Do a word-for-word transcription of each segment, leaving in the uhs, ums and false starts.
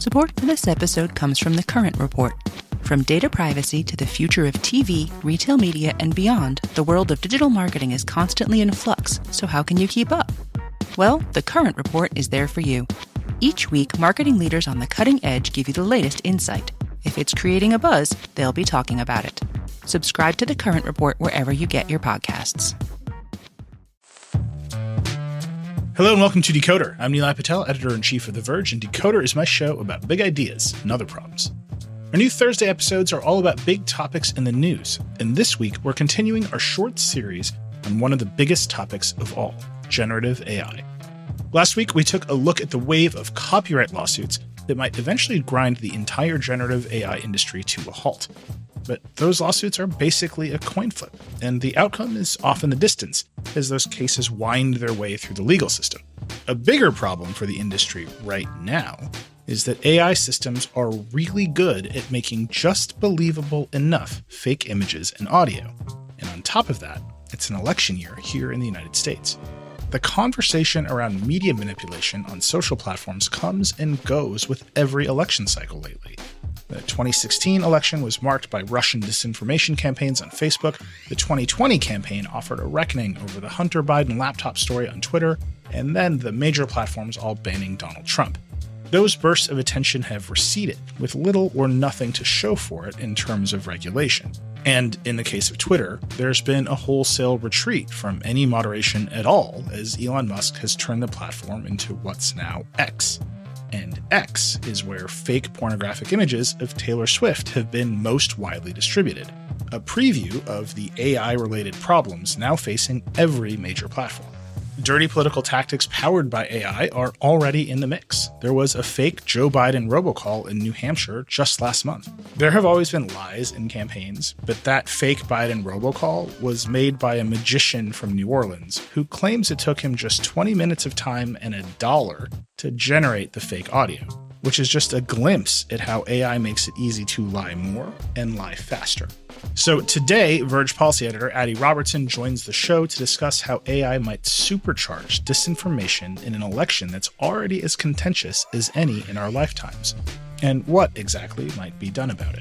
Support for this episode comes from The Current Report. From data privacy to the future of T V, retail media, and beyond, the world of digital marketing is constantly in flux, so how can you keep up? Well, The Current Report is there for you. Each week, marketing leaders on the cutting edge give you the latest insight. If it's creating a buzz, they'll be talking about it. Subscribe to The Current Report wherever you get your podcasts. Hello and welcome to Decoder. I'm Nilay Patel, editor-in-chief of The Verge, and Decoder is my show about big ideas and other problems. Our new Thursday episodes are all about big topics in the news, and this week we're continuing our short series on one of the biggest topics of all, generative A I. Last week we took a look at the wave of copyright lawsuits that might eventually grind the entire generative A I industry to a halt. But those lawsuits are basically a coin flip, and the outcome is off in the distance as those cases wind their way through the legal system. A bigger problem for the industry right now is that A I systems are really good at making just believable enough fake images and audio. And on top of that, it's an election year here in the United States. The conversation around media manipulation on social platforms comes and goes with every election cycle lately. The twenty sixteen election was marked by Russian disinformation campaigns on Facebook. The twenty twenty campaign offered a reckoning over the Hunter Biden laptop story on Twitter, and then the major platforms all banning Donald Trump. Those bursts of attention have receded, with little or nothing to show for it in terms of regulation. And in the case of Twitter, there's been a wholesale retreat from any moderation at all, as Elon Musk has turned the platform into what's now X. And X is where fake pornographic images of Taylor Swift have been most widely distributed, a preview of the A I-related problems now facing every major platform. Dirty political tactics powered by A I are already in the mix. There was a fake Joe Biden robocall in New Hampshire just last month. There have always been lies in campaigns, but that fake Biden robocall was made by a magician from New Orleans who claims it took him just twenty minutes of time and a dollar to generate the fake audio, which is just a glimpse at how A I makes it easy to lie more and lie faster. So today, Verge policy editor Adi Robertson joins the show to discuss how A I might supercharge disinformation in an election that's already as contentious as any in our lifetimes, and what exactly might be done about it.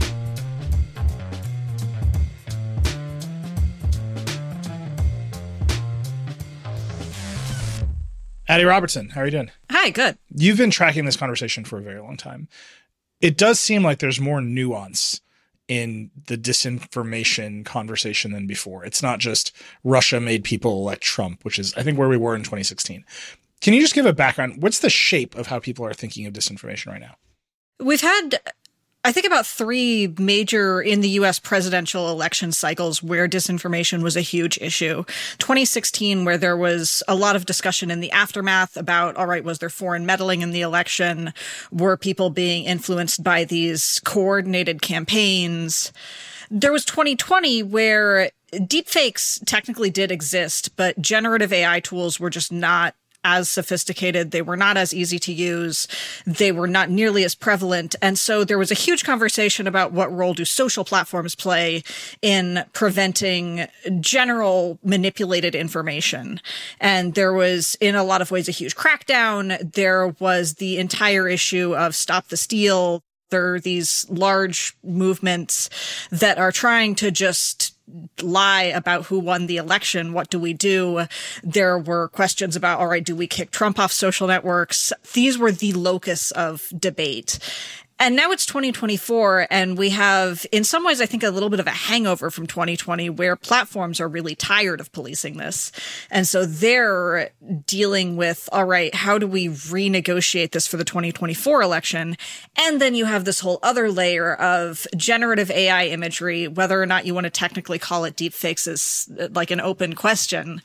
Adi Robertson, how are you doing? Hi, good. You've been tracking this conversation for a very long time. It does seem like there's more nuance in the disinformation conversation than before. It's not just Russia made people elect Trump, which is, I think, where we were in twenty sixteen. Can you just give a background? What's the shape of how people are thinking of disinformation right now? We've had, I think, about three major in the U S presidential election cycles where disinformation was a huge issue. twenty sixteen, where there was a lot of discussion in the aftermath about, all right, was there foreign meddling in the election? Were people being influenced by these coordinated campaigns? There was twenty twenty, where deepfakes technically did exist, but generative A I tools were just not as sophisticated. They were not as easy to use. They were not nearly as prevalent. And so there was a huge conversation about what role do social platforms play in preventing general manipulated information. And there was, in a lot of ways, a huge crackdown. There was the entire issue of Stop the Steal. There are these large movements that are trying to just lie about who won the election. What do we do? There were questions about, all right, do we kick Trump off social networks? These were the locus of debate. And now it's twenty twenty-four, and we have, in some ways, I think, a little bit of a hangover from twenty twenty, where platforms are really tired of policing this. And so they're dealing with, all right, how do we renegotiate this for the twenty twenty-four election? And then you have this whole other layer of generative A I imagery, whether or not you want to technically call it deepfakes is like an open question.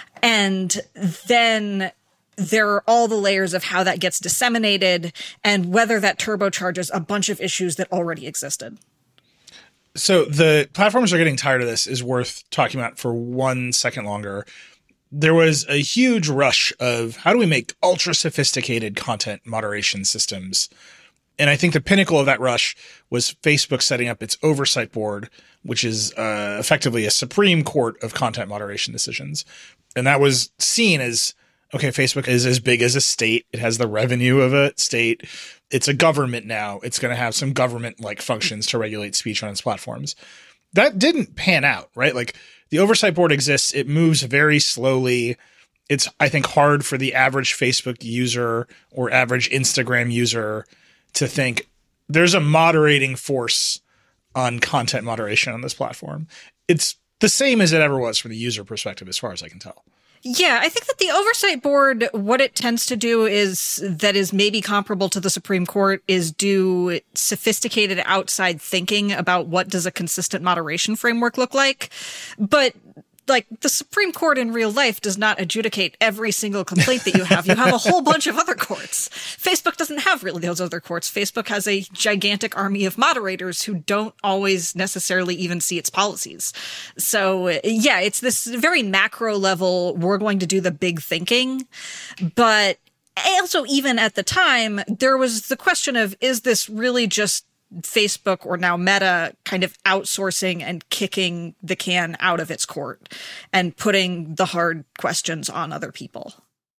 And then there are all the layers of how that gets disseminated and whether that turbocharges a bunch of issues that already existed. So the platforms are getting tired of this is worth talking about for one second longer. There was a huge rush of how do we make ultra sophisticated content moderation systems? And I think the pinnacle of that rush was Facebook setting up its oversight board, which is uh, effectively a Supreme Court of content moderation decisions. And that was seen as okay, Facebook is as big as a state. It has the revenue of a state. It's a government now. It's going to have some government-like functions to regulate speech on its platforms. That didn't pan out, right? Like, the oversight board exists. It moves very slowly. It's, I think, hard for the average Facebook user or average Instagram user to think there's a moderating force on content moderation on this platform. It's the same as it ever was from the user perspective, as far as I can tell. Yeah, I think that the oversight board, what it tends to do is that is maybe comparable to the Supreme Court is do sophisticated outside thinking about what does a consistent moderation framework look like. But like the Supreme Court in real life does not adjudicate every single complaint that you have. You have a whole bunch of other courts. Facebook doesn't have really those other courts. Facebook has a gigantic army of moderators who don't always necessarily even see its policies. So yeah, it's this very macro level. We're going to do the big thinking, but also even at the time, there was the question of, is this really just Facebook, or now Meta, kind of outsourcing and kicking the can out of its court and putting the hard questions on other people?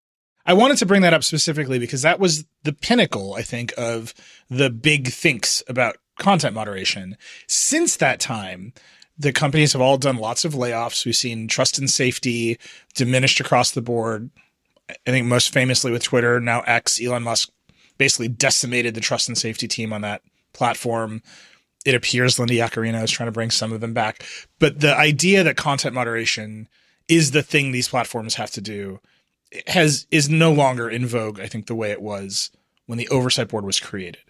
I wanted to bring that up specifically because that was the pinnacle, I think, of the big thinks about content moderation. Since that time, the companies have all done lots of layoffs. We've seen trust and safety diminished across the board. I think most famously with Twitter, now X, Elon Musk basically decimated the trust and safety team on that platform. It appears Linda Yaccarino is trying to bring some of them back. But the idea that content moderation is the thing these platforms have to do has is no longer in vogue, I think, the way it was when the oversight board was created.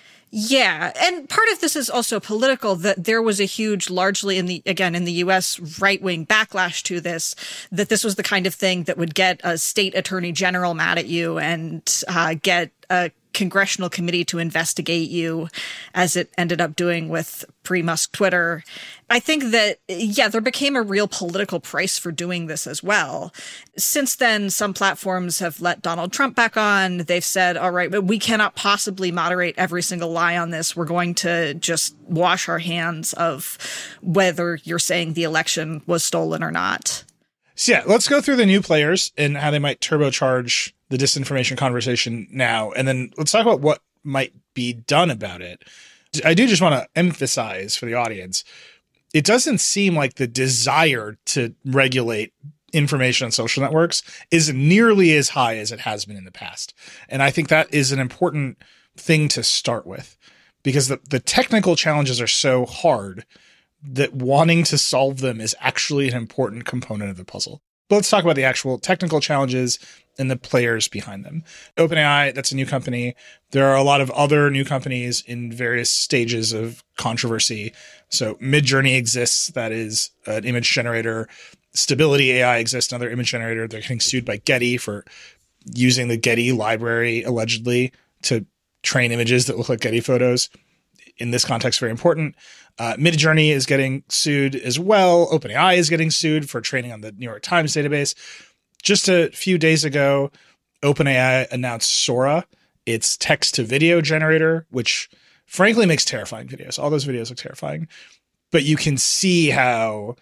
Yeah. And part of this is also political, that there was a huge, largely in the, again, in the U S right-wing backlash to this, that this was the kind of thing that would get a state attorney general mad at you and uh, get a congressional committee to investigate you, as it ended up doing with pre-Musk Twitter. I think that, yeah, there became a real political price for doing this as well. Since then, some platforms have let Donald Trump back on. They've said, all right, but we cannot possibly moderate every single lie on this. We're going to just wash our hands of whether you're saying the election was stolen or not. So yeah, let's go through the new players and how they might turbocharge the disinformation conversation now. And then let's talk about what might be done about it. I do just want to emphasize for the audience, it doesn't seem like the desire to regulate information on social networks is nearly as high as it has been in the past. And I think that is an important thing to start with, because the, the technical challenges are so hard that wanting to solve them is actually an important component of the puzzle. But let's talk about the actual technical challenges and the players behind them. OpenAI, that's a new company. There are a lot of other new companies in various stages of controversy. So Midjourney exists, that is an image generator. Stability A I exists, another image generator. They're getting sued by Getty for using the Getty library, allegedly, to train images that look like Getty photos. In this context, very important. Uh, Midjourney is getting sued as well. OpenAI is getting sued for training on the New York Times database. Just a few days ago, OpenAI announced Sora, its text-to-video generator, which frankly makes terrifying videos. All those videos look terrifying. But you can see how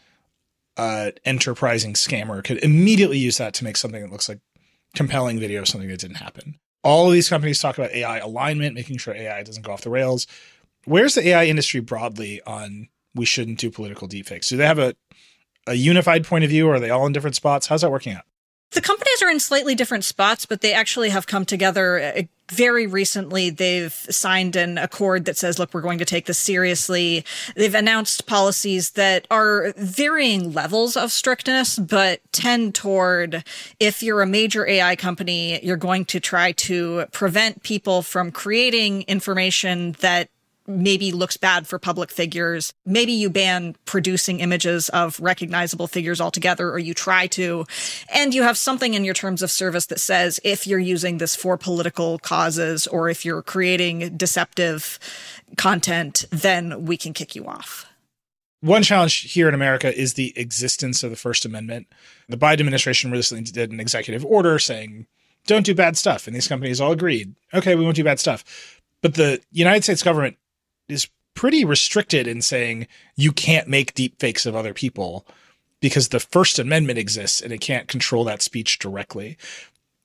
an enterprising scammer could immediately use that to make something that looks like compelling video of something that didn't happen. All of these companies talk about A I alignment, making sure A I doesn't go off the rails. Where's the A I industry broadly on we shouldn't do political deepfakes? Do they have a, a unified point of view, or are they all in different spots? How's that working out? The companies are in slightly different spots, but they actually have come together very recently. They've signed an accord that says, look, we're going to take this seriously. They've announced policies that are varying levels of strictness, but tend toward, if you're a major A I company, you're going to try to prevent people from creating information that maybe looks bad for public figures. Maybe you ban producing images of recognizable figures altogether, or you try to. And you have something in your terms of service that says if you're using this for political causes, or if you're creating deceptive content, then we can kick you off. One challenge here in America is the existence of the First Amendment. The Biden administration recently did an executive order saying, don't do bad stuff. And these companies all agreed, okay, we won't do bad stuff. But the United States government is pretty restricted in saying you can't make deep fakes of other people because the First Amendment exists and it can't control that speech directly.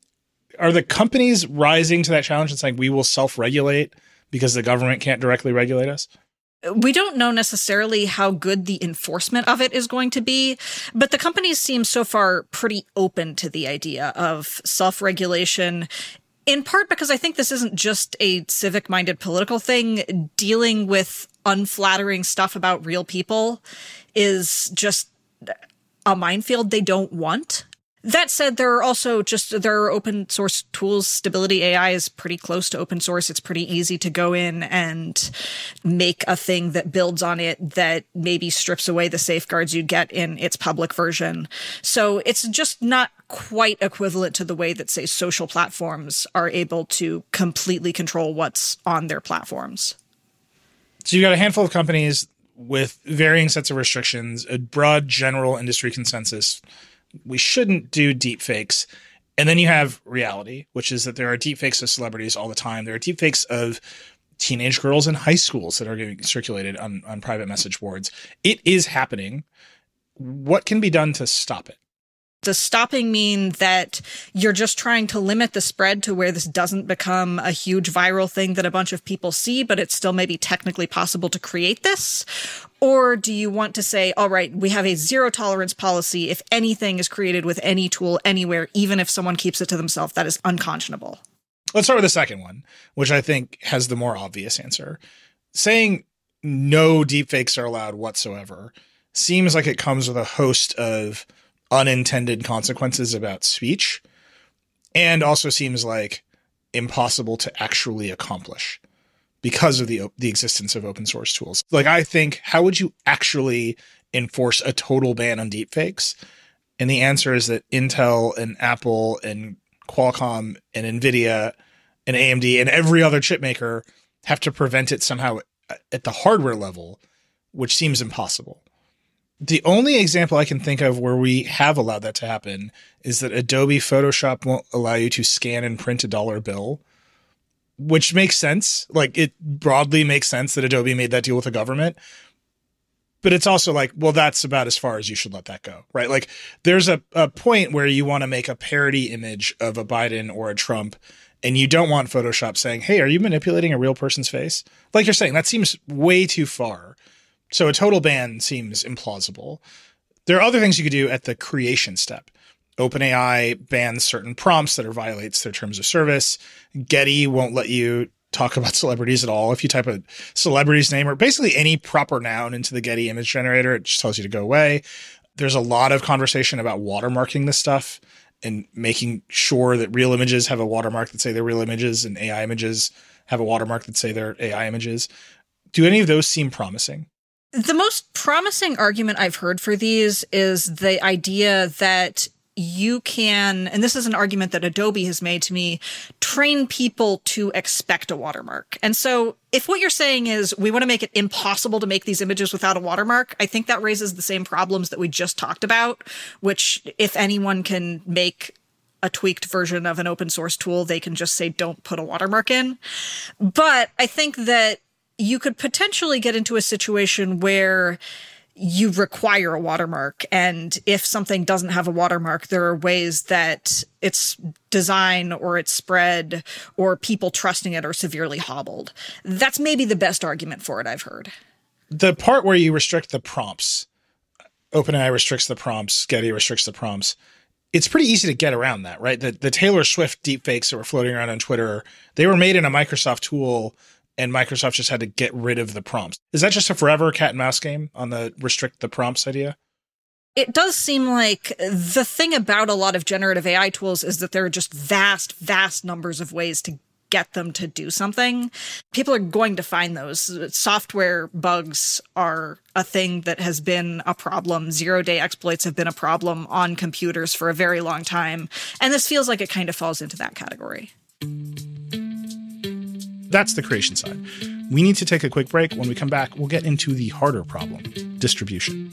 Are the companies rising to that challenge and saying we will self-regulate because the government can't directly regulate us? We don't know necessarily how good the enforcement of it is going to be, but the companies seem so far pretty open to the idea of self-regulation, in part because I think this isn't just a civic-minded political thing. Dealing with unflattering stuff about real people is just a minefield they don't want. That said, there are also just, there are open source tools. Stability A I is pretty close to open source. It's pretty easy to go in and make a thing that builds on it that maybe strips away the safeguards you'd get in its public version. So it's just not quite equivalent to the way that, say, social platforms are able to completely control what's on their platforms. So you've got a handful of companies with varying sets of restrictions, a broad general industry consensus. We shouldn't do deepfakes. And then you have reality, which is that there are deepfakes of celebrities all the time. There are deepfakes of teenage girls in high schools that are getting circulated on, on private message boards. It is happening. What can be done to stop it? Does stopping mean that you're just trying to limit the spread to where this doesn't become a huge viral thing that a bunch of people see, but it's still maybe technically possible to create this? Or do you want to say, all right, we have a zero tolerance policy. If anything is created with any tool anywhere, even if someone keeps it to themselves, that is unconscionable? Let's start with the second one, which I think has the more obvious answer. Saying no deepfakes are allowed whatsoever seems like it comes with a host of unintended consequences about speech, and also seems like impossible to actually accomplish because of the the existence of open source tools. Like, I think, how would you actually enforce a total ban on deepfakes? And the answer is that Intel and Apple and Qualcomm and NVIDIA and A M D and every other chip maker have to prevent it somehow at the hardware level, which seems impossible. The only example I can think of where we have allowed that to happen is that Adobe Photoshop won't allow you to scan and print a dollar bill, which makes sense. Like, it broadly makes sense that Adobe made that deal with the government. But it's also like, well, that's about as far as you should let that go, right? Like, there's a, a point where you want to make a parody image of a Biden or a Trump, and you don't want Photoshop saying, hey, are you manipulating a real person's face? Like you're saying, that seems way too far. So a total ban seems implausible. There are other things you could do at the creation step. OpenAI bans certain prompts that are violates their terms of service. Getty won't let you talk about celebrities at all. If you type a celebrity's name or basically any proper noun into the Getty image generator, it just tells you to go away. There's a lot of conversation about watermarking this stuff and making sure that real images have a watermark that say they're real images and A I images have a watermark that say they're A I images. Do any of those seem promising? The most promising argument I've heard for these is the idea that you can, and this is an argument that Adobe has made to me, train people to expect a watermark. And so if what you're saying is we want to make it impossible to make these images without a watermark, I think that raises the same problems that we just talked about, which if anyone can make a tweaked version of an open source tool, they can just say, don't put a watermark in. But I think that you could potentially get into a situation where you require a watermark. And if something doesn't have a watermark, there are ways that its design or its spread or people trusting it are severely hobbled. That's maybe the best argument for it I've heard. The part where you restrict the prompts, OpenAI restricts the prompts, Getty restricts the prompts. It's pretty easy to get around that, right? The, the Taylor Swift deepfakes that were floating around on Twitter, they were made in a Microsoft tool, and Microsoft just had to get rid of the prompts. Is that just a forever cat and mouse game on the restrict the prompts idea? It does seem like the thing about a lot of generative A I tools is that there are just vast, vast numbers of ways to get them to do something. People are going to find those. Software bugs are a thing that has been a problem. Zero-day exploits have been a problem on computers for a very long time. And this feels like it kind of falls into that category. That's the creation side. We need to take a quick break. When we come back, we'll get into the harder problem, distribution.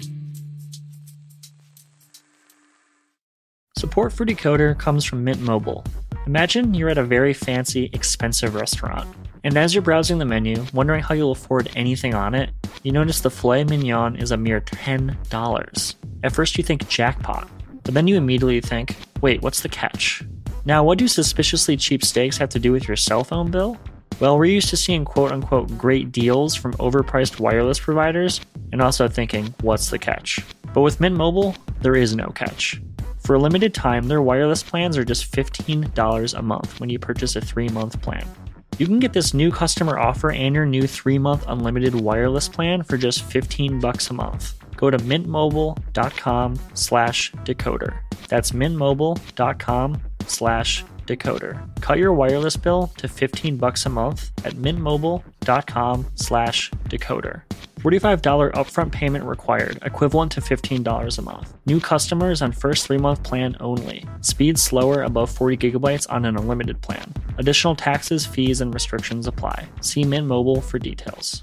Support for Decoder comes from Mint Mobile. Imagine you're at a very fancy, expensive restaurant, and as you're browsing the menu, wondering how you'll afford anything on it, you notice the filet mignon is a mere ten dollars. At first you think jackpot, but then you immediately think, wait, what's the catch? Now, what do suspiciously cheap steaks have to do with your cell phone bill? Well, we're used to seeing quote-unquote great deals from overpriced wireless providers and also thinking, what's the catch? But with Mint Mobile, there is no catch. For a limited time, their wireless plans are just fifteen dollars a month when you purchase a three-month plan. You can get this new customer offer and your new three-month unlimited wireless plan for just fifteen bucks a month. Go to mintmobile.com slash decoder. That's mintmobile.com slash decoder. Cut your wireless bill to fifteen bucks a month at mintmobile.com slash decoder. forty-five dollars upfront payment required, equivalent to fifteen dollars a month. New customers on first three-month plan only. Speed slower above forty gigabytes on an unlimited plan. Additional taxes, fees, and restrictions apply. See Mint Mobile for details.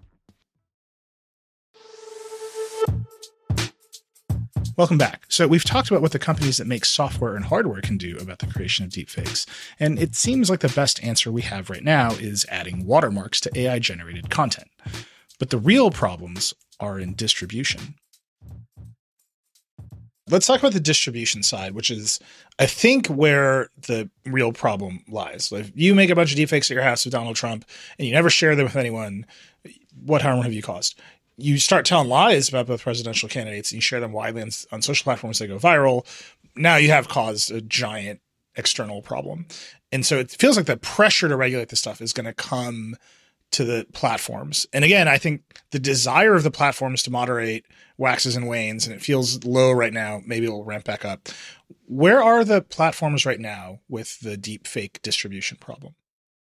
Welcome back. So we've talked about what the companies that make software and hardware can do about the creation of deepfakes. And it seems like the best answer we have right now is adding watermarks to A I-generated content. But the real problems are in distribution. Let's talk about the distribution side, which is, I think, where the real problem lies. If you make a bunch of deepfakes at your house with Donald Trump and you never share them with anyone, what harm have you caused? You start telling lies about both presidential candidates and you share them widely on, on social platforms that go viral. Now you have caused a giant external problem. And so it feels like the pressure to regulate this stuff is going to come to the platforms. And again, I think the desire of the platforms to moderate waxes and wanes, and it feels low right now. Maybe it'll ramp back up. Where are the platforms right now with the deep fake distribution problem?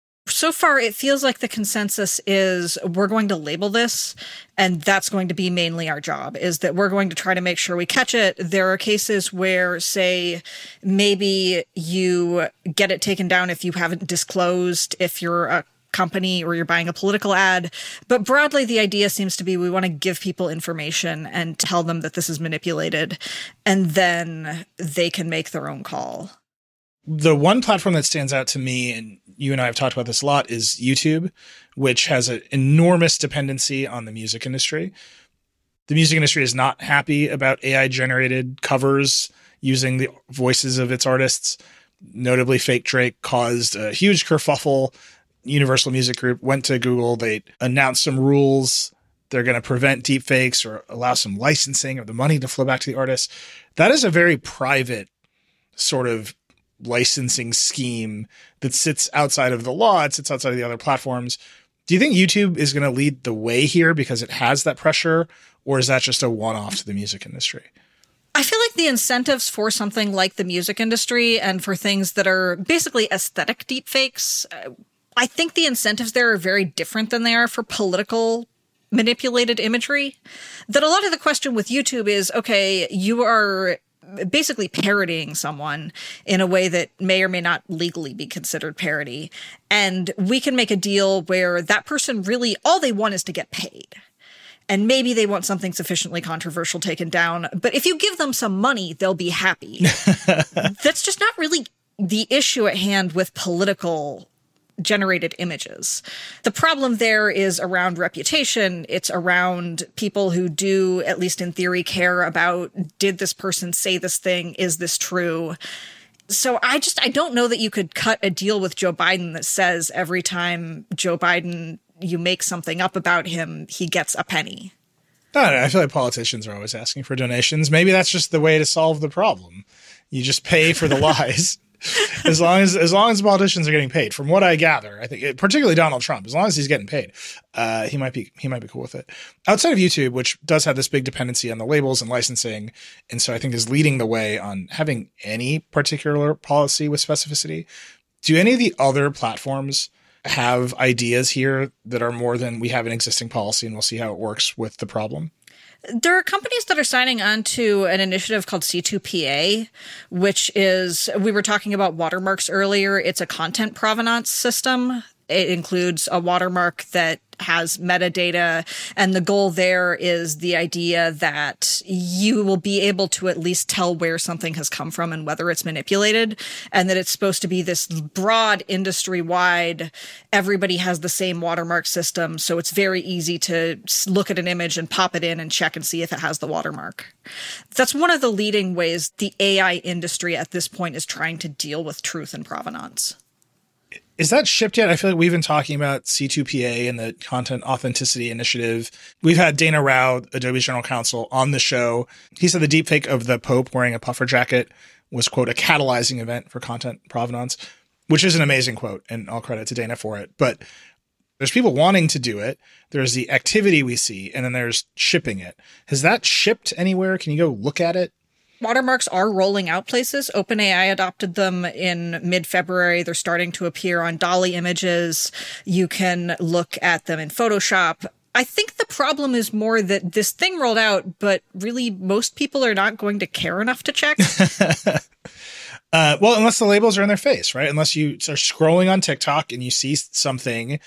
So far, it feels like the consensus is we're going to label this, and that's going to be mainly our job, is that we're going to try to make sure we catch it. There are cases where, say, maybe you get it taken down if you haven't disclosed if you're a company or you're buying a political ad. But broadly, the idea seems to be we want to give people information and tell them that this is manipulated, and then they can make their own call. The one platform that stands out to me, and you and I have talked about this a lot, is YouTube, which has an enormous dependency on the music industry. The music industry is not happy about A I-generated covers using the voices of its artists. Notably, Fake Drake caused a huge kerfuffle. Universal Music Group went to Google. They announced some rules. They're going to prevent deepfakes or allow some licensing or the money to flow back to the artists. That is a very private sort of licensing scheme that sits outside of the law. It sits outside of the other platforms. Do you think YouTube is going to lead the way here because it has that pressure, or is that just a one-off to the music industry? I feel like the incentives for something like the music industry and for things that are basically aesthetic deepfakes, I think the incentives there are very different than they are for political manipulated imagery. That a lot of the question with YouTube is, okay, you are basically parodying someone in a way that may or may not legally be considered parody. And we can make a deal where that person really, all they want is to get paid. And maybe they want something sufficiently controversial taken down. But if you give them some money, they'll be happy. That's just not really the issue at hand with political generated images. The problem there is around reputation. It's around people who do, at least in theory, care about, did this person say this thing? Is this true? So I just, I don't know that you could cut a deal with Joe Biden that says every time Joe Biden, you make something up about him, he gets a penny. I don't know. I feel like politicians are always asking for donations. Maybe that's just the way to solve the problem. You just pay for the lies. As long as as long as politicians are getting paid, from what I gather, I think particularly Donald Trump, as long as he's getting paid, uh, he might be he might be cool with it. Outside of YouTube, which does have this big dependency on the labels and licensing, and so I think is leading the way on having any particular policy with specificity. Do any of the other platforms have ideas here that are more than we have an existing policy and we'll see how it works with the problem? There are companies that are signing on to an initiative called C two P A, which is, we were talking about watermarks earlier. It's a content provenance system. It includes a watermark that has metadata. And the goal there is the idea that you will be able to at least tell where something has come from and whether it's manipulated, and that it's supposed to be this broad industry-wide, everybody has the same watermark system. So it's very easy to look at an image and pop it in and check and see if it has the watermark. That's one of the leading ways the A I industry at this point is trying to deal with truth and provenance. Is that shipped yet? I feel like we've been talking about C two P A and the Content Authenticity Initiative. We've had Dana Rao, Adobe's general counsel, on the show. He said the deepfake of the Pope wearing a puffer jacket was, quote, a catalyzing event for content provenance, which is an amazing quote, and all credit to Dana for it. But there's people wanting to do it. There's the activity we see, and then there's shipping it. Has that shipped anywhere? Can you go look at it? Watermarks are rolling out places. OpenAI adopted them in mid-February. They're starting to appear on DALL-E images. You can look at them in Photoshop. I think the problem is more that this thing rolled out, but really most people are not going to care enough to check. uh, well, unless the labels are in their face, right? Unless you are scrolling on TikTok and you see something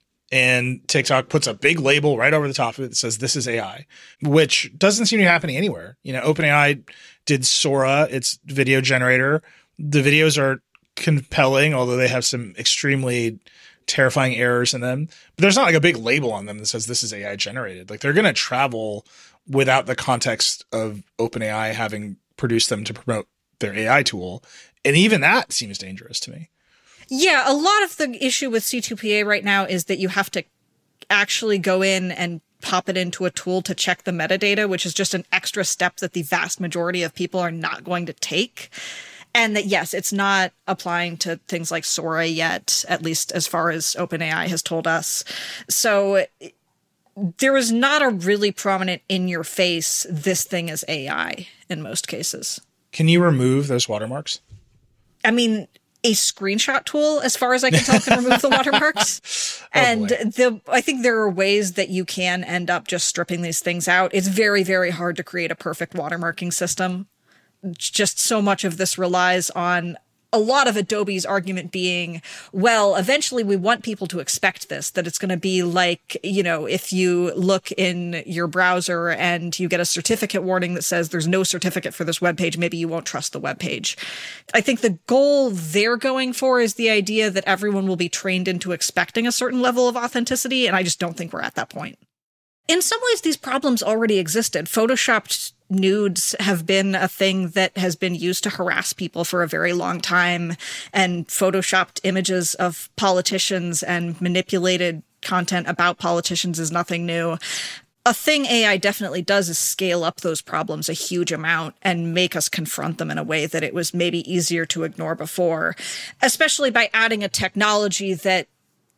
and TikTok puts a big label right over the top of it that says this is A I, which doesn't seem to be happening anywhere. You know, OpenAI did Sora, its video generator. The videos are compelling, although they have some extremely terrifying errors in them. But there's not like a big label on them that says this is A I generated. Like, they're going to travel without the context of OpenAI having produced them to promote their A I tool. And even that seems dangerous to me. Yeah, a lot of the issue with C two P A right now is that you have to actually go in and pop it into a tool to check the metadata, which is just an extra step that the vast majority of people are not going to take. And that, yes, it's not applying to things like Sora yet, at least as far as OpenAI has told us. So there is not a really prominent in your face, this thing is A I in most cases. Can you remove those watermarks? I mean, a screenshot tool, as far as I can tell, can remove the watermarks. oh, and the I think there are ways that you can end up just stripping these things out. It's very, very hard to create a perfect watermarking system. Just so much of this relies on a lot of Adobe's argument being, well, eventually we want people to expect this, that it's going to be like, you know, if you look in your browser and you get a certificate warning that says there's no certificate for this webpage, maybe you won't trust the webpage. I think the goal they're going for is the idea that everyone will be trained into expecting a certain level of authenticity, and I just don't think we're at that point. In some ways, these problems already existed. Photoshopped nudes have been a thing that has been used to harass people for a very long time, and photoshopped images of politicians and manipulated content about politicians is nothing new. A thing A I definitely does is scale up those problems a huge amount and make us confront them in a way that it was maybe easier to ignore before, especially by adding a technology that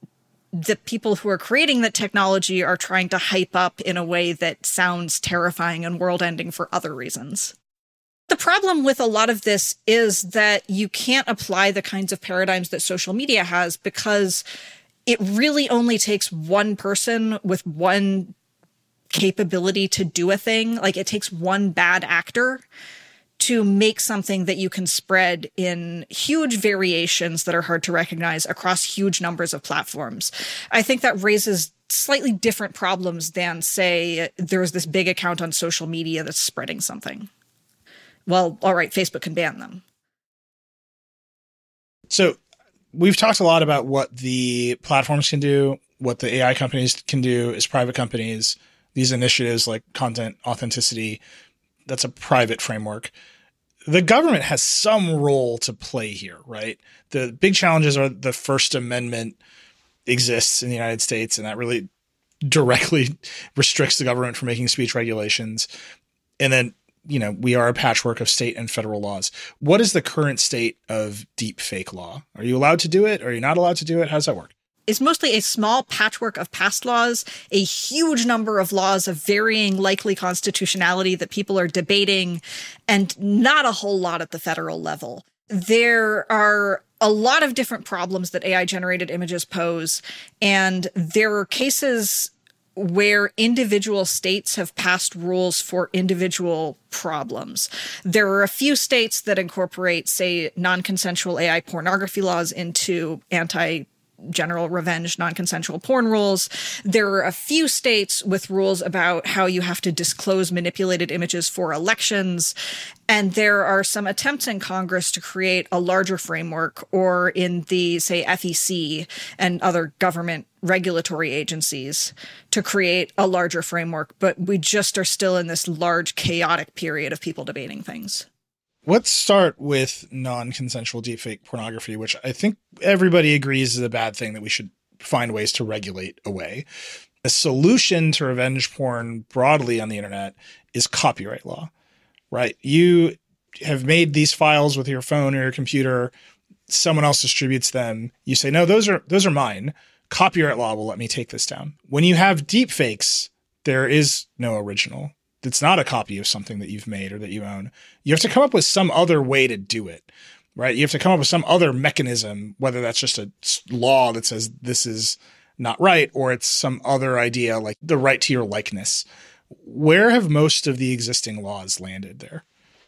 the people who are creating the technology are trying to hype up in a way that sounds terrifying and world-ending for other reasons. The problem with a lot of this is that you can't apply the kinds of paradigms that social media has, because it really only takes one person with one capability to do a thing. Like, it takes one bad actor to make something that you can spread in huge variations that are hard to recognize across huge numbers of platforms. I think that raises slightly different problems than, say, there's this big account on social media that's spreading something. Well, all right, Facebook can ban them. So we've talked a lot about what the platforms can do, what the A I companies can do as private companies, these initiatives like Content Authenticity. That's a private framework. The government has some role to play here, right? The big challenges are the First Amendment exists in the United States, and that really directly restricts the government from making speech regulations. And then, you know, we are a patchwork of state and federal laws. What is the current state of deep fake law? Are you allowed to do it? Are you not allowed to do it? How does that work? Is mostly a small patchwork of past laws, a huge number of laws of varying likely constitutionality that people are debating, and not a whole lot at the federal level. There are a lot of different problems that A I-generated images pose, and there are cases where individual states have passed rules for individual problems. There are a few states that incorporate, say, non-consensual A I pornography laws into anti general revenge non-consensual porn rules. There are a few states with rules about how you have to disclose manipulated images for elections. And there are some attempts in Congress to create a larger framework, or in the, say, F E C and other government regulatory agencies, to create a larger framework. But we just are still in this large, chaotic period of people debating things. Let's start with non-consensual deepfake pornography, which I think everybody agrees is a bad thing that we should find ways to regulate away. A solution to revenge porn broadly on the internet is copyright law, right? You have made these files with your phone or your computer. Someone else distributes them. You say, no, those are those are mine. Copyright law will let me take this down. When you have deepfakes, there is no original. It's not a copy of something that you've made or that you own. You have to come up with some other way to do it, right? You have to come up with some other mechanism, whether that's just a law that says this is not right, or it's some other idea like the right to your likeness. Where have most of the existing laws landed there?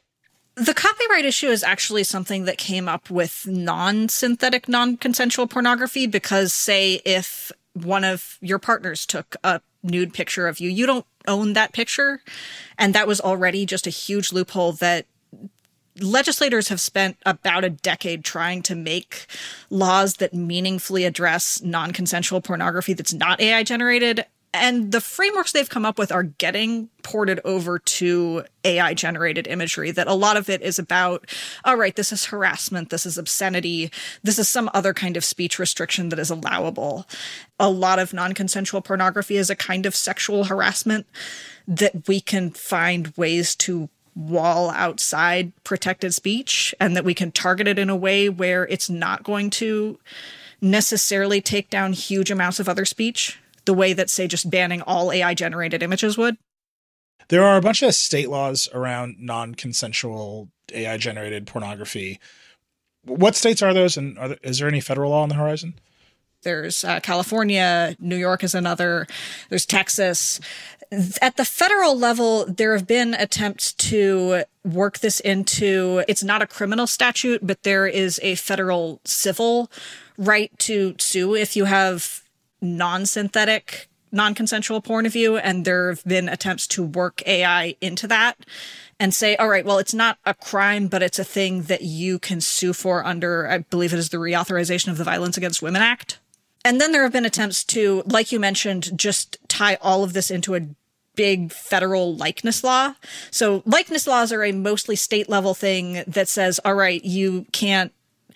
The copyright issue is actually something that came up with non-synthetic, non-consensual pornography, because, say, if one of your partners took a nude picture of you, you don't own that picture. And that was already just a huge loophole that legislators have spent about a decade trying to make laws that meaningfully address non-consensual pornography that's not A I generated. And the frameworks they've come up with are getting ported over to A I generated imagery, that a lot of it is about, all right, this is harassment, this is obscenity, this is some other kind of speech restriction that is allowable. A lot of non-consensual pornography is a kind of sexual harassment that we can find ways to wall outside protected speech, and that we can target it in a way where it's not going to necessarily take down huge amounts of other speech, the way that, say, just banning all A I-generated images would. There are a bunch of state laws around non-consensual A I-generated pornography. What states are those, and are there, is there any federal law on the horizon? There's uh, California, New York is another, there's Texas. At the federal level, there have been attempts to work this into, it's not a criminal statute, but there is a federal civil right to sue if you have non-synthetic, non-consensual porn of you, and there have been attempts to work A I into that and say, all right, well, it's not a crime, but it's a thing that you can sue for under, I believe it is the Reauthorization of the Violence Against Women Act. And then there have been attempts to, like you mentioned, just tie all of this into a big federal likeness law. So likeness laws are a mostly state level thing that says, all right, you can't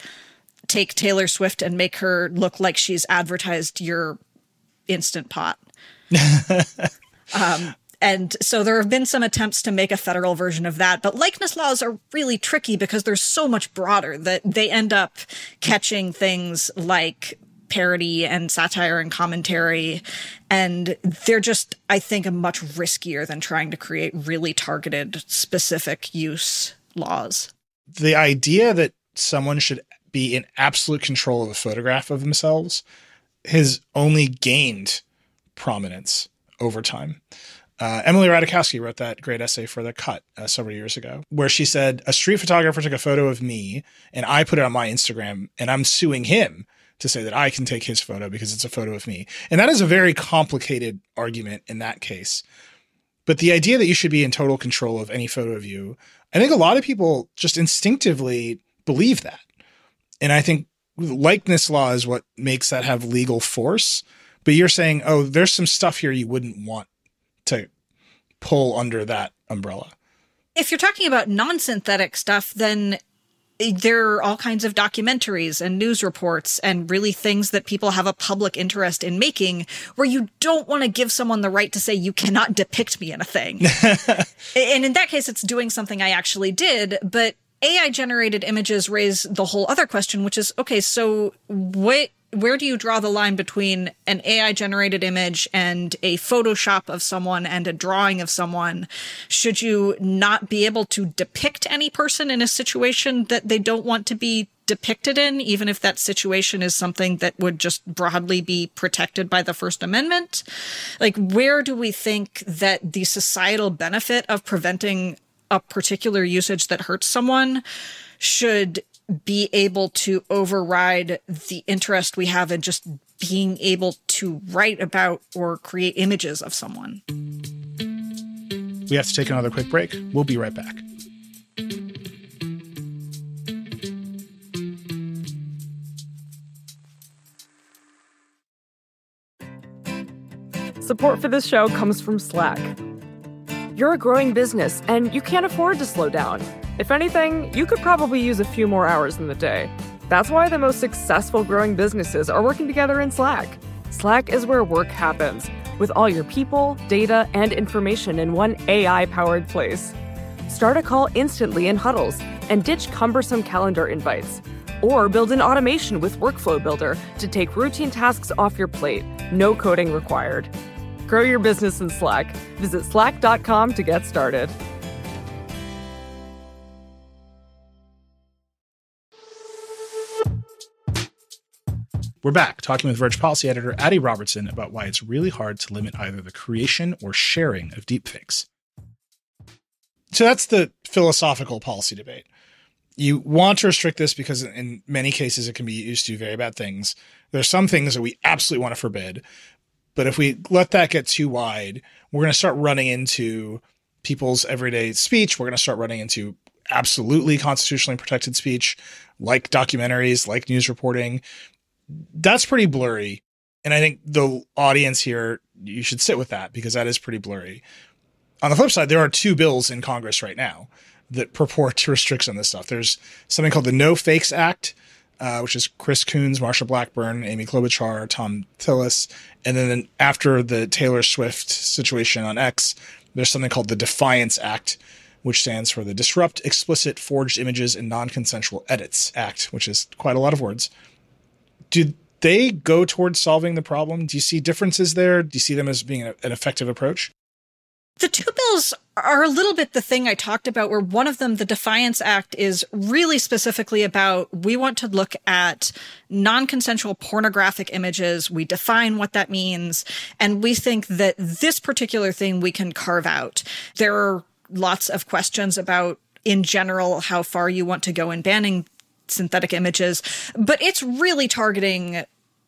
take Taylor Swift and make her look like she's advertised your Instant Pot. um, and so there have been some attempts to make a federal version of that. But likeness laws are really tricky because they're so much broader that they end up catching things like parody and satire and commentary. And they're just, I think, much riskier than trying to create really targeted, specific use laws. The idea that someone should be in absolute control of a photograph of themselves has only gained prominence over time. Uh, Emily Ratajkowski wrote that great essay for The Cut uh, several years ago, where she said, a street photographer took a photo of me and I put it on my Instagram, and I'm suing him to say that I can take his photo because it's a photo of me. And that is a very complicated argument in that case. But the idea that you should be in total control of any photo of you, I think a lot of people just instinctively believe that. And I think likeness law is what makes that have legal force. But you're saying, oh, there's some stuff here you wouldn't want to pull under that umbrella. If you're talking about non-synthetic stuff, then there are all kinds of documentaries and news reports and really things that people have a public interest in making where you don't want to give someone the right to say you cannot depict me in a thing. And in that case, it's doing something I actually did, but A I-generated images raise the whole other question, which is, okay, so what, where do you draw the line between an A I-generated image and a Photoshop of someone and a drawing of someone? Should you not be able to depict any person in a situation that they don't want to be depicted in, even if that situation is something that would just broadly be protected by the First Amendment? Like, where do we think that the societal benefit of preventing a particular usage that hurts someone should be able to override the interest we have in just being able to write about or create images of someone. We have to take another quick break. We'll be right back. Support for this show comes from Slack. You're a growing business, and you can't afford to slow down. If anything, you could probably use a few more hours in the day. That's why the most successful growing businesses are working together in Slack. Slack is where work happens, with all your people, data, and information in one A I-powered place. Start a call instantly in huddles and ditch cumbersome calendar invites. Or build an automation with Workflow Builder to take routine tasks off your plate. No coding required. Grow your business in Slack. Visit slack dot com to get started. We're back talking with Verge policy editor Adi Robertson about why it's really hard to limit either the creation or sharing of deepfakes. So that's the philosophical policy debate. You want to restrict this because in many cases it can be used to do very bad things. There's some things that we absolutely want to forbid. But if we let that get too wide, we're going to start running into people's everyday speech. We're going to start running into absolutely constitutionally protected speech, like documentaries, like news reporting. That's pretty blurry. And I think the audience here, you should sit with that because that is pretty blurry. On the flip side, there are two bills in Congress right now that purport to restrict some of this stuff. There's something called the No Fakes Act, uh, which is Chris Coons, Marsha Blackburn, Amy Klobuchar, Tom Tillis. And then after the Taylor Swift situation on X, there's something called the Defiance Act, which stands for the Disrupt Explicit Forged Images and Non-Consensual Edits Act, which is quite a lot of words. Do they go towards solving the problem? Do you see differences there? Do you see them as being a, an effective approach? The two bills are a little bit the thing I talked about, where one of them, the Defiance Act, is really specifically about we want to look at non-consensual pornographic images. We define what that means. And we think that this particular thing we can carve out. There are lots of questions about, in general, how far you want to go in banning synthetic images. But it's really targeting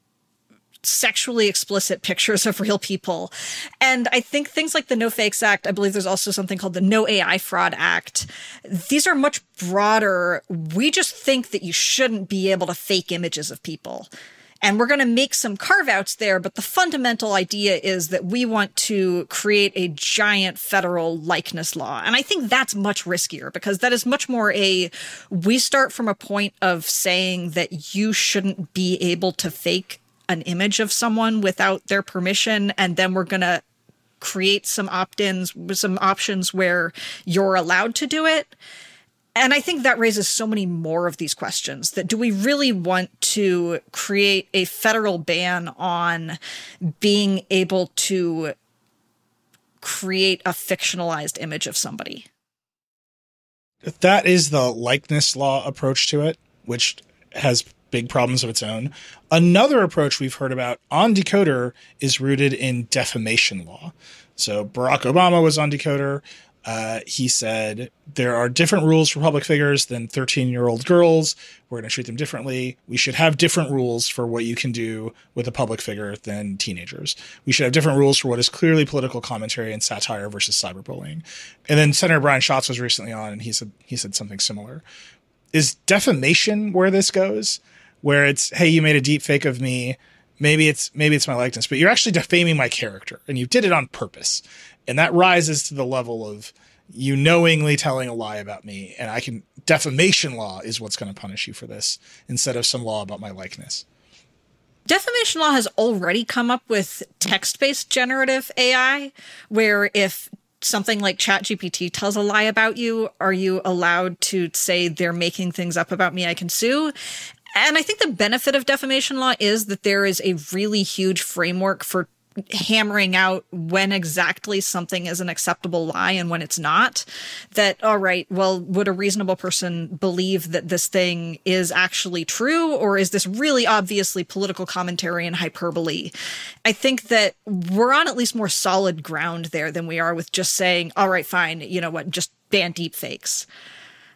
sexually explicit pictures of real people. And I think things like the No Fakes Act, I believe there's also something called the No A I Fraud Act. These are much broader. We just think that you shouldn't be able to fake images of people. And we're going to make some carve-outs there, but the fundamental idea is that we want to create a giant federal likeness law. And I think that's much riskier because that is much more a, we start from a point of saying that you shouldn't be able to fake an image of someone without their permission, and then we're going to create some opt-ins, some options where you're allowed to do it. And I think that raises so many more of these questions that do we really want to create a federal ban on being able to create a fictionalized image of somebody? That is the likeness law approach to it, which has big problems of its own. Another approach we've heard about on Decoder is rooted in defamation law. So Barack Obama was on Decoder. Uh, he said there are different rules for public figures than thirteen-year-old girls. We're going to treat them differently. We should have different rules for what you can do with a public figure than teenagers. We should have different rules for what is clearly political commentary and satire versus cyberbullying. And then Senator Brian Schatz was recently on, and he said he said something similar. Is defamation where this goes? Where it's, hey, you made a deep fake of me. Maybe it's maybe it's my likeness, but you're actually defaming my character, and you did it on purpose. And that rises to the level of you knowingly telling a lie about me. And I can, defamation law is what's going to punish you for this instead of some law about my likeness. Defamation law has already come up with text-based generative A I, where if something like ChatGPT tells a lie about you, are you allowed to say they're making things up about me, I can sue? And I think the benefit of defamation law is that there is a really huge framework for hammering out when exactly something is an acceptable lie and when it's not. That, all right, well, would a reasonable person believe that this thing is actually true, or is this really obviously political commentary and hyperbole? I think that we're on at least more solid ground there than we are with just saying, all right, fine, you know what, just ban deep fakes.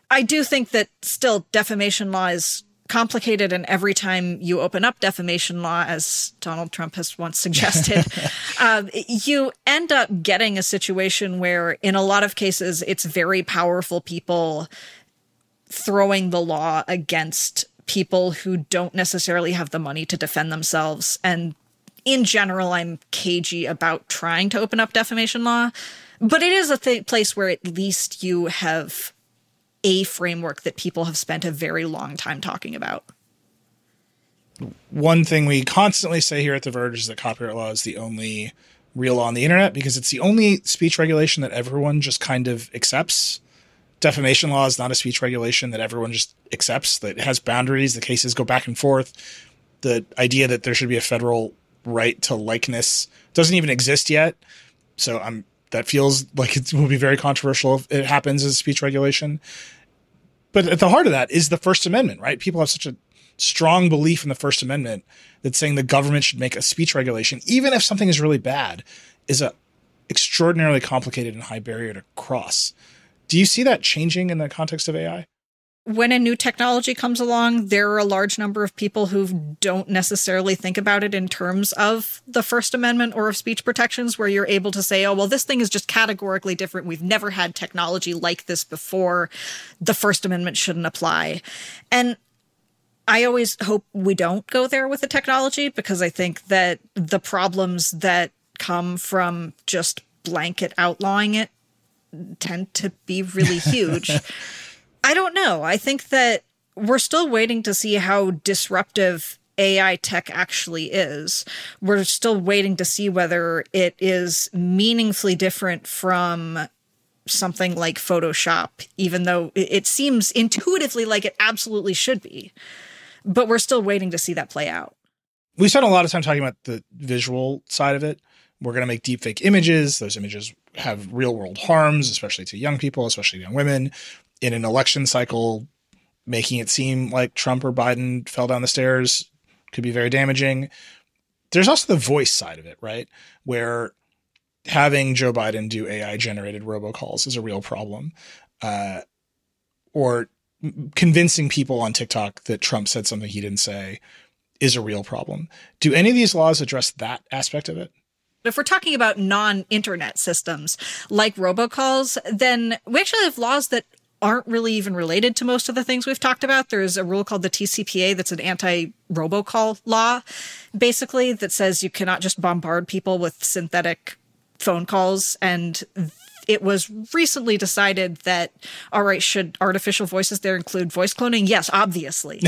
I do think that still defamation law is complicated, and every time you open up defamation law, as Donald Trump has once suggested, um, you end up getting a situation where in a lot of cases it's very powerful people throwing the law against people who don't necessarily have the money to defend themselves. And in general, I'm cagey about trying to open up defamation law, but it is a th- place where at least you have a framework that people have spent a very long time talking about. One thing we constantly say here at The Verge is that copyright law is the only real law on the internet because it's the only speech regulation that everyone just kind of accepts. Defamation law is not a speech regulation that everyone just accepts, that it has boundaries. The cases go back and forth. The idea that there should be a federal right to likeness doesn't even exist yet. So I'm That feels like it will be very controversial if it happens as a speech regulation. But at the heart of that is the First Amendment, right? People have such a strong belief in the First Amendment that saying the government should make a speech regulation, even if something is really bad, is a extraordinarily complicated and high barrier to cross. Do you see that changing in the context of A I? When a new technology comes along, there are a large number of people who don't necessarily think about it in terms of the First Amendment or of speech protections, where you're able to say, oh, well, this thing is just categorically different. We've never had technology like this before. The First Amendment shouldn't apply. And I always hope we don't go there with the technology, because I think that the problems that come from just blanket outlawing it tend to be really huge. I don't know. I think that we're still waiting to see how disruptive A I tech actually is. We're still waiting to see whether it is meaningfully different from something like Photoshop, even though it seems intuitively like it absolutely should be. But we're still waiting to see that play out. We spent a lot of time talking about the visual side of it. We're going to make deepfake images. Those images have real world harms, especially to young people, especially young women. In an election cycle, making it seem like Trump or Biden fell down the stairs could be very damaging. There's also the voice side of it, right? Where having Joe Biden do A I-generated robocalls is a real problem. Uh, or convincing people on TikTok that Trump said something he didn't say is a real problem. Do any of these laws address that aspect of it? If we're talking about non-internet systems like robocalls, then we actually have laws that aren't really even related to most of the things we've talked about. There's a rule called the T C P A that's an anti-robocall law, basically, that says you cannot just bombard people with synthetic phone calls. And it was recently decided that, all right, should artificial voices there include voice cloning? Yes, obviously.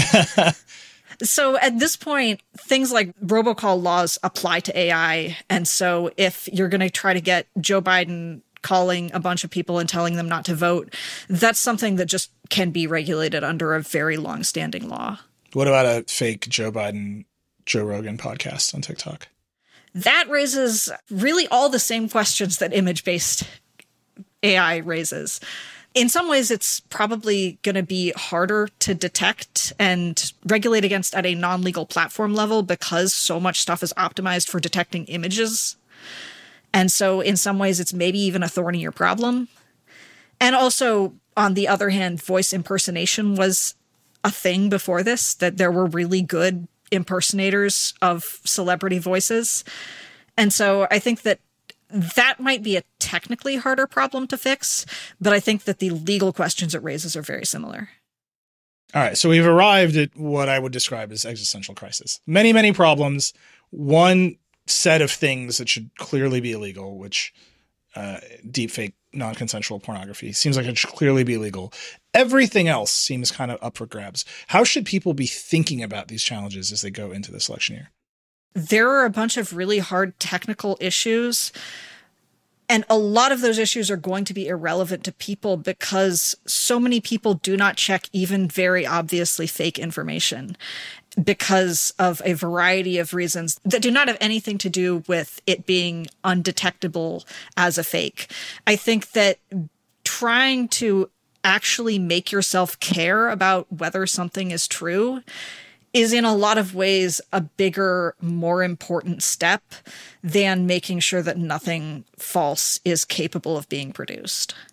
So at this point, things like robocall laws apply to A I. And so if you're going to try to get Joe Biden calling a bunch of people and telling them not to vote, that's something that just can be regulated under a very long-standing law. What about a fake Joe Biden, Joe Rogan podcast on TikTok? That raises really all the same questions that image-based A I raises. In some ways, it's probably going to be harder to detect and regulate against at a non-legal platform level because so much stuff is optimized for detecting images. And so in some ways, it's maybe even a thornier problem. And also, on the other hand, voice impersonation was a thing before this, that there were really good impersonators of celebrity voices. And so I think that that might be a technically harder problem to fix, but I think that the legal questions it raises are very similar. All right, so we've arrived at what I would describe as existential crisis. Many, many problems. One set of things that should clearly be illegal, which uh, deepfake non-consensual pornography seems like it should clearly be illegal. Everything else seems kind of up for grabs. How should people be thinking about these challenges as they go into this election year? There are a bunch of really hard technical issues, and a lot of those issues are going to be irrelevant to people because so many people do not check even very obviously fake information because of a variety of reasons that do not have anything to do with it being undetectable as a fake. I think that trying to actually make yourself care about whether something is true is in a lot of ways a bigger, more important step than making sure that nothing false is capable of being produced.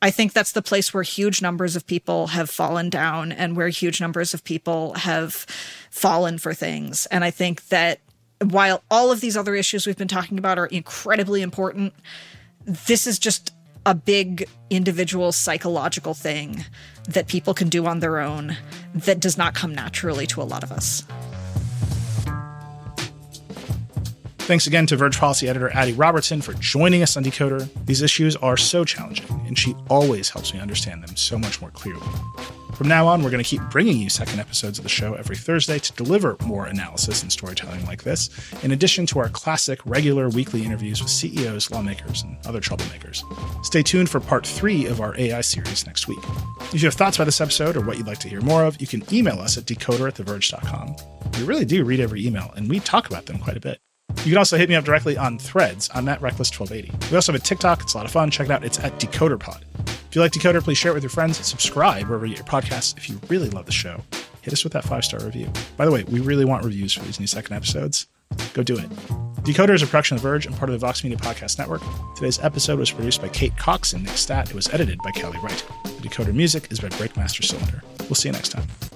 I think that's the place where huge numbers of people have fallen down and where huge numbers of people have fallen for things. And I think that while all of these other issues we've been talking about are incredibly important, this is just a big individual psychological thing that people can do on their own that does not come naturally to a lot of us. Thanks again to Verge policy editor Addie Robertson for joining us on Decoder. These issues are so challenging, and she always helps me understand them so much more clearly. From now on, we're going to keep bringing you second episodes of the show every Thursday to deliver more analysis and storytelling like this, in addition to our classic regular weekly interviews with C E Os, lawmakers, and other troublemakers. Stay tuned for part three of our A I series next week. If you have thoughts about this episode or what you'd like to hear more of, you can email us at decoder at the verge dot com. We really do read every email, and we talk about them quite a bit. You can also hit me up directly on Threads. I'm at Reckless twelve eighty. We also have a TikTok. It's a lot of fun. Check it out. It's at DecoderPod. If you like Decoder, please share it with your friends. Subscribe wherever you get your podcasts. If you really love the show, hit us with that five-star review. By the way, we really want reviews for these new second episodes. Go do it. Decoder is a production of The Verge and part of the Vox Media Podcast Network. Today's episode was produced by Kate Cox and Nick Statt. It was edited by Kelly Wright. The Decoder music is by Breakmaster Cylinder. We'll see you next time.